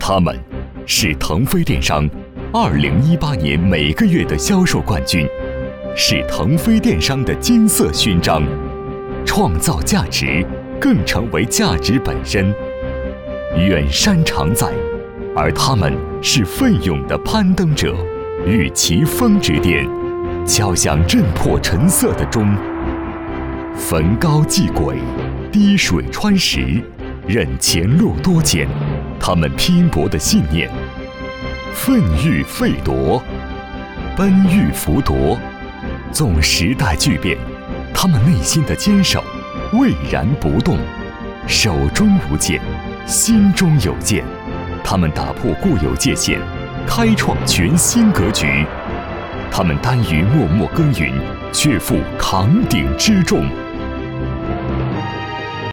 他们是腾飞电商2018年每个月的销售冠军，是腾飞电商的金色勋章。创造价值，更成为价值本身。远山常在，而他们是奋勇的攀登者，与奇峰之巅，敲响震破尘色的钟。焚高继轨，滴水穿石，任前路多艰，他们拼搏的信念。奋欲废夺，奔欲弗夺，纵时代巨变，他们内心的坚守巍然不动。手中无剑，心中有剑，他们打破固有界限，开创全新格局。他们甘于默默耕耘，却负扛鼎之重。